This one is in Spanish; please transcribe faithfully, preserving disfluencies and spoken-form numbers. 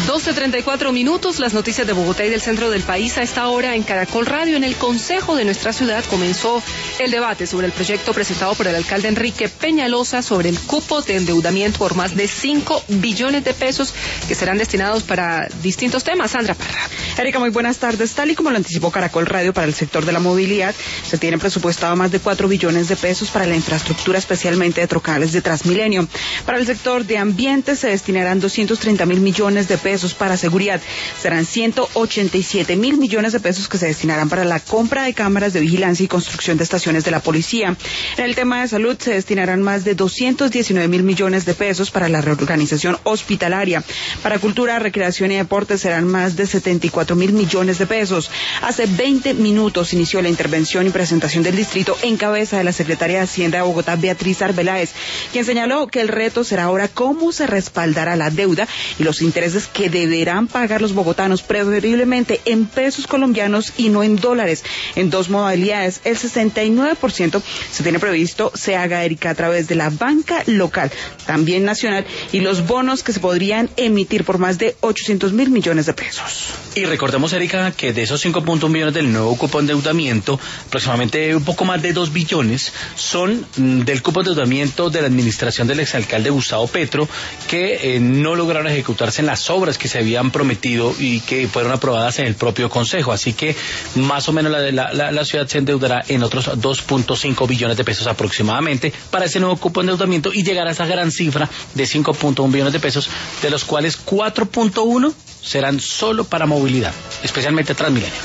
doce treinta y cuatro minutos, las noticias de Bogotá y del centro del país a esta hora en Caracol Radio. En el Consejo de nuestra ciudad comenzó el debate sobre el proyecto presentado por el alcalde Enrique Peñalosa sobre el cupo de endeudamiento por más de cinco billones de pesos que serán destinados para distintos temas. Sandra Parra. Erika, muy buenas tardes. Tal y como lo anticipó Caracol Radio, para el sector de la movilidad se tienen presupuestado más de cuatro billones de pesos para la infraestructura, especialmente de trocales de Transmilenio. Para el sector de ambiente se destinarán doscientos treinta mil millones de pesos para seguridad. Serán ciento ochenta y siete mil millones de pesos que se destinarán para la compra de cámaras de vigilancia y construcción de estaciones de la policía. En el tema de salud se destinarán más de doscientos diecinueve mil millones de pesos para la reorganización hospitalaria. Para cultura, recreación y deporte serán más de setenta y cuatro mil millones de pesos. Hace veinte minutos inició la intervención y presentación del distrito en cabeza de la secretaria de Hacienda de Bogotá, Beatriz Arbeláez, quien señaló que el reto será ahora cómo se respaldará la deuda y los intereses que deberán pagar los bogotanos, preferiblemente en pesos colombianos y no en dólares, en dos modalidades. El sesenta y nueve por ciento se tiene previsto se haga, Erika, a través de la banca local, también nacional, y los bonos que se podrían emitir por más de ochocientos mil millones de pesos. Y recordemos, Erika, que de esos cinco punto uno millones del nuevo cupo de endeudamiento, aproximadamente un poco más de dos billones son del cupo de endeudamiento de la administración del exalcalde Gustavo Petro, que eh, no lograron ejecutarse en las obras que se habían prometido y que fueron aprobadas en el propio Consejo. Así que más o menos la, la, la, la ciudad se endeudará en otros dos punto cinco billones de pesos aproximadamente para ese nuevo cupo de endeudamiento y llegar a esa gran cifra de cinco punto uno billones de pesos, de los cuales cuatro punto uno serán solo para movilidad, especialmente Transmilenio.